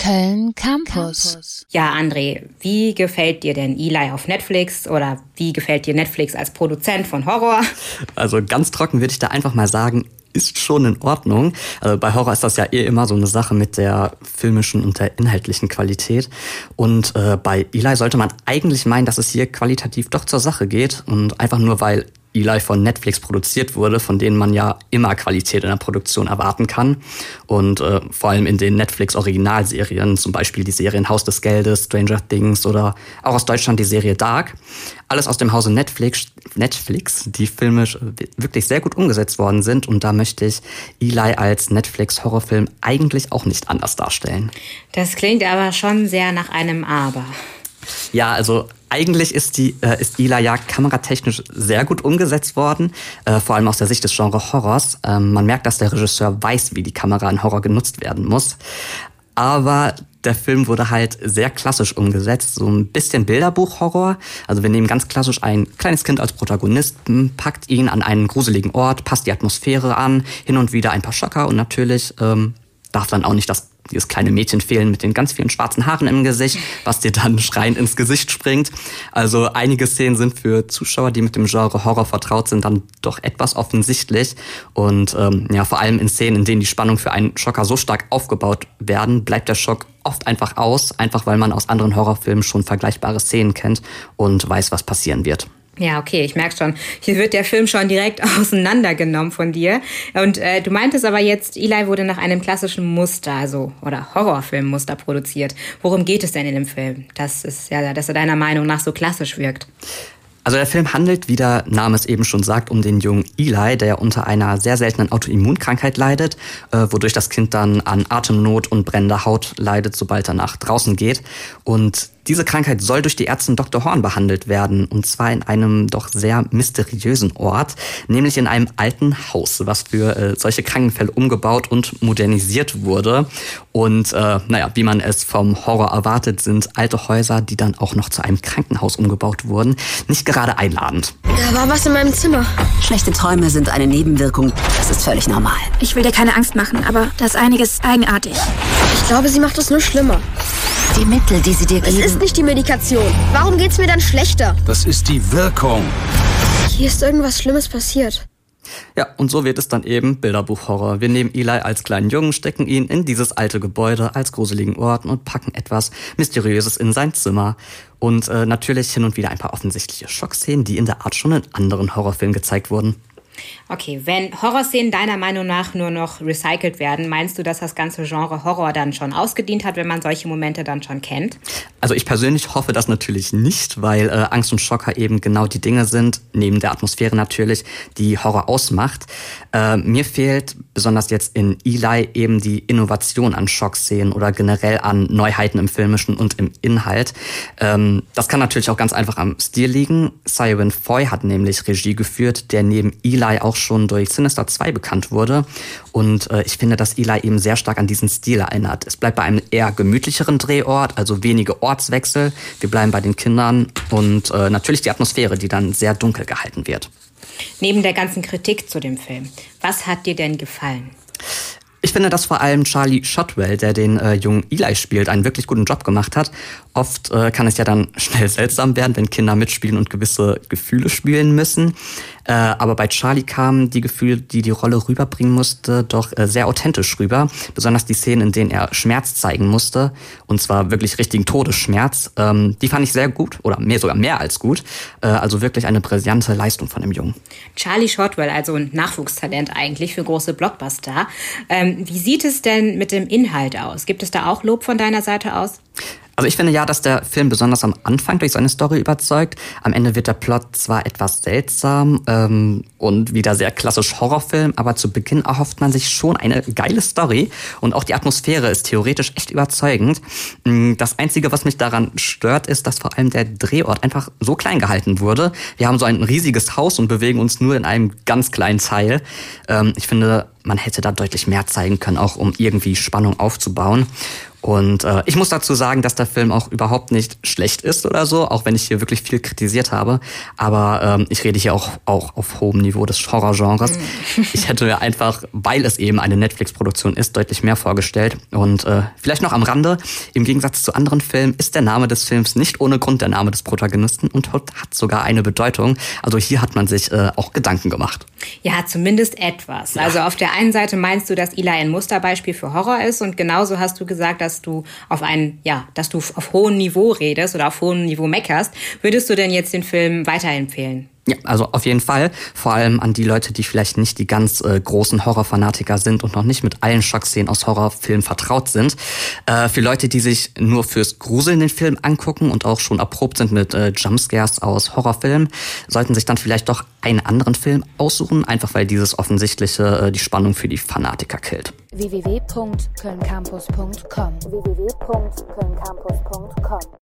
Köln Campus. Ja, André, wie gefällt dir denn Eli auf Netflix oder wie gefällt dir Netflix als Produzent von Horror? Also ganz trocken würde ich da einfach mal sagen, ist schon in Ordnung. Also bei Horror ist das ja immer so eine Sache mit der filmischen und der inhaltlichen Qualität. Und bei Eli sollte man eigentlich meinen, dass es hier qualitativ doch zur Sache geht. Und einfach nur, weil Eli von Netflix produziert wurde, von denen man ja immer Qualität in der Produktion erwarten kann. Und vor allem in den Netflix-Originalserien, zum Beispiel die Serien Haus des Geldes, Stranger Things oder auch aus Deutschland die Serie Dark. Alles aus dem Hause Netflix, die filmisch wirklich sehr gut umgesetzt worden sind. Und da möchte ich Eli als Netflix-Horrorfilm eigentlich auch nicht anders darstellen. Das klingt aber schon sehr nach einem Aber. Ja, also eigentlich ist Eli ja kameratechnisch sehr gut umgesetzt worden, vor allem aus der Sicht des Genre Horrors. Man merkt, dass der Regisseur weiß, wie die Kamera in Horror genutzt werden muss. Aber der Film wurde halt sehr klassisch umgesetzt, so ein bisschen Bilderbuch-Horror. Also wir nehmen ganz klassisch ein kleines Kind als Protagonisten, packt ihn an einen gruseligen Ort, passt die Atmosphäre an, hin und wieder ein paar Schocker und natürlich darf dann auch nicht dieses kleine Mädchen fehlen mit den ganz vielen schwarzen Haaren im Gesicht, was dir dann schreiend ins Gesicht springt. Also einige Szenen sind für Zuschauer, die mit dem Genre Horror vertraut sind, dann doch etwas offensichtlich. Und vor allem in Szenen, in denen die Spannung für einen Schocker so stark aufgebaut werden, bleibt der Schock oft einfach aus, einfach weil man aus anderen Horrorfilmen schon vergleichbare Szenen kennt und weiß, was passieren wird. Ja, okay, ich merke schon. Hier wird der Film schon direkt auseinandergenommen von dir. Und du meintest aber jetzt, Eli wurde nach einem klassischen Muster, oder Horrorfilmmuster produziert. Worum geht es denn in dem Film, dass er deiner Meinung nach so klassisch wirkt? Also der Film handelt, wie der Name es eben schon sagt, um den jungen Eli, der unter einer sehr seltenen Autoimmunkrankheit leidet, wodurch das Kind dann an Atemnot und brennender Haut leidet, sobald er nach draußen geht. Und diese Krankheit soll durch die Ärztin Dr. Horn behandelt werden, und zwar in einem doch sehr mysteriösen Ort, nämlich in einem alten Haus, was für solche Krankenfälle umgebaut und modernisiert wurde. Und wie man es vom Horror erwartet, sind alte Häuser, die dann auch noch zu einem Krankenhaus umgebaut wurden, nicht gerade einladend. Da war was in meinem Zimmer. Schlechte Träume sind eine Nebenwirkung. Das ist völlig normal. Ich will dir keine Angst machen, aber da ist einiges eigenartig. Ich glaube, sie macht es nur schlimmer. Die Mittel, die sie dir geben... Es ist nicht die Medikation. Warum geht's mir dann schlechter? Das ist die Wirkung. Hier ist irgendwas Schlimmes passiert. Ja, und so wird es dann eben Bilderbuch-Horror. Wir nehmen Eli als kleinen Jungen, stecken ihn in dieses alte Gebäude als gruseligen Ort und packen etwas Mysteriöses in sein Zimmer. Und natürlich hin und wieder ein paar offensichtliche Schockszenen, die in der Art schon in anderen Horrorfilmen gezeigt wurden. Okay, wenn Horrorszenen deiner Meinung nach nur noch recycelt werden, meinst du, dass das ganze Genre Horror dann schon ausgedient hat, wenn man solche Momente dann schon kennt? Also ich persönlich hoffe das natürlich nicht, weil Angst und Schocker eben genau die Dinge sind, neben der Atmosphäre natürlich, die Horror ausmacht. Mir fehlt besonders jetzt in Eli eben die Innovation an Schockszenen oder generell an Neuheiten im Filmischen und im Inhalt. Das kann natürlich auch ganz einfach am Stil liegen. Cy Foy hat nämlich Regie geführt, der neben Eli auch schon durch Sinister 2 bekannt wurde. Und ich finde, dass Eli eben sehr stark an diesen Stil erinnert. Es bleibt bei einem eher gemütlicheren Drehort, also wenige Ortswechsel. Wir bleiben bei den Kindern und natürlich die Atmosphäre, die dann sehr dunkel gehalten wird. Neben der ganzen Kritik zu dem Film, was hat dir denn gefallen? Ich finde, dass vor allem Charlie Shotwell, der den jungen Eli spielt, einen wirklich guten Job gemacht hat. Oft kann es ja dann schnell seltsam werden, wenn Kinder mitspielen und gewisse Gefühle spielen müssen. Aber bei Charlie kamen die Gefühle, die die Rolle rüberbringen musste, doch sehr authentisch rüber. Besonders die Szenen, in denen er Schmerz zeigen musste, und zwar wirklich richtigen Todesschmerz, die fand ich sehr gut, oder sogar mehr als gut. Also wirklich eine brillante Leistung von dem Jungen. Charlie Shotwell, also ein Nachwuchstalent eigentlich für große Blockbuster. Wie sieht es denn mit dem Inhalt aus? Gibt es da auch Lob von deiner Seite aus? Also ich finde ja, dass der Film besonders am Anfang durch seine Story überzeugt. Am Ende wird der Plot zwar etwas seltsam und wieder sehr klassisch Horrorfilm, aber zu Beginn erhofft man sich schon eine geile Story und auch die Atmosphäre ist theoretisch echt überzeugend. Das Einzige, was mich daran stört, ist, dass vor allem der Drehort einfach so klein gehalten wurde. Wir haben so ein riesiges Haus und bewegen uns nur in einem ganz kleinen Teil. Ich finde man hätte da deutlich mehr zeigen können, auch um irgendwie Spannung aufzubauen. Und ich muss dazu sagen, dass der Film auch überhaupt nicht schlecht ist oder so, auch wenn ich hier wirklich viel kritisiert habe. Aber ich rede hier auch auf hohem Niveau des Horrorgenres. Ich hätte mir einfach, weil es eben eine Netflix-Produktion ist, deutlich mehr vorgestellt. Und vielleicht noch am Rande, im Gegensatz zu anderen Filmen ist der Name des Films nicht ohne Grund der Name des Protagonisten und hat sogar eine Bedeutung. Also hier hat man sich auch Gedanken gemacht. Ja, zumindest etwas. Ja. Also auf der einen Seite meinst du, dass Eli ein Musterbeispiel für Horror ist und genauso hast du gesagt, dass du auf hohem Niveau redest oder auf hohem Niveau meckerst. Würdest du denn jetzt den Film weiterempfehlen? Ja, also auf jeden Fall. Vor allem an die Leute, die vielleicht nicht die ganz großen Horrorfanatiker sind und noch nicht mit allen Schockszenen aus Horrorfilmen vertraut sind. Für Leute, die sich nur fürs Gruseln den Film angucken und auch schon erprobt sind mit Jumpscares aus Horrorfilmen, sollten sich dann vielleicht doch einen anderen Film aussuchen, einfach weil dieses Offensichtliche die Spannung für die Fanatiker killt. www.kölncampus.com